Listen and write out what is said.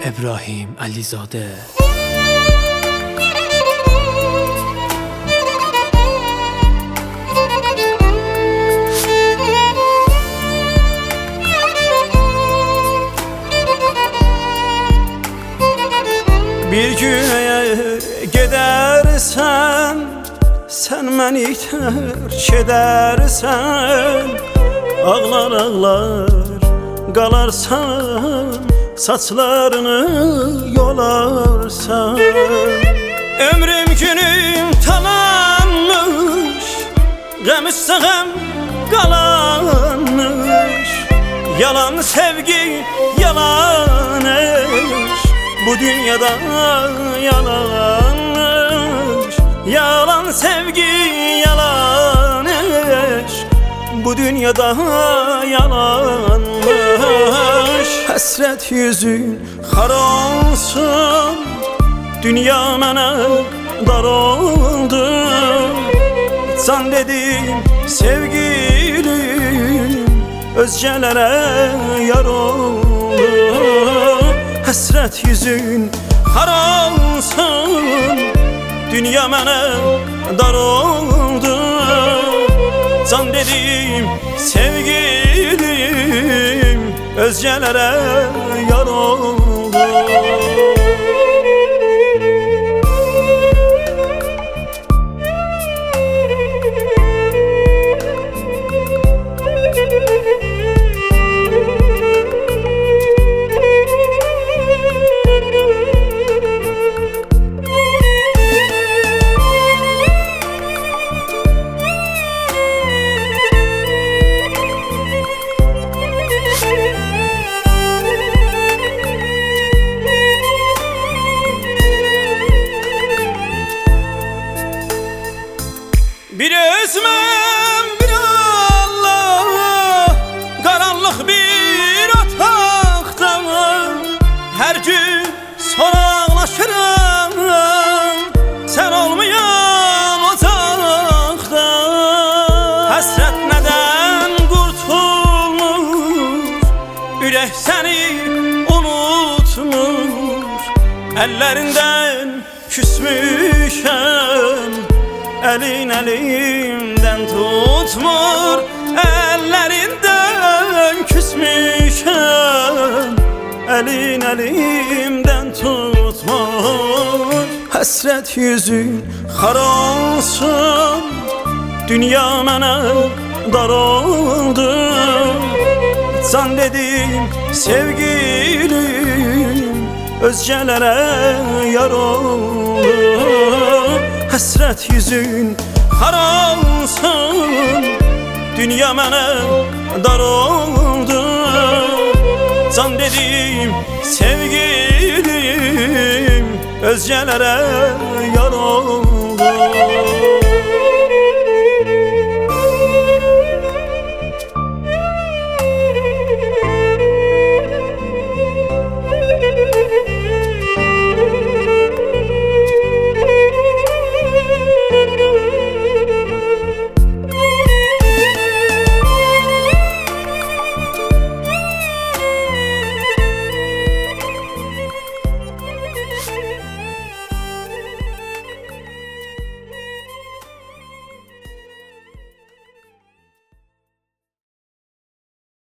İbrahim Əlizade. Bir gün eğer gidersen, sen məni tərk edərsən, ağlar ağlar qalarsan, saçlarını yolarsan. Ömrüm günüm talanmış, qəm üstə qəm qalanmış. Yalan sevgi yalan eş, bu dünyada yalanmış. Yalan sevgi yalan eş, bu dünyada yalanmış. Həsrət yüzün xar olsun, dünya mənə dar oldu. Can dedim sevgilim, özgələrə yar oldu. Həsrət yüzün xar olsun, dünya mənə dar oldu. Can dedim sevgilim, özgələrə yar oldu. Bir özmem bir Allah, qaranlıq bir otaqda, hər gün soraqlaşıram, sən olmayan ocaqda. Həsrət nədən qurtulmur, ürək səni unutmur. Əllərindən küsmüşəm, elin elimden tutmur. Ellerinden küsmüşəm, elin elimden tutmur. Həsrət yüzün xar olsun, dünya mənə dar oldu. Can dedim sevgilim, özgələrə yar oldu. Həsrət yüzün xar olsun, dünya mənə dar oldu. Can dedim sevgilim, özgələrə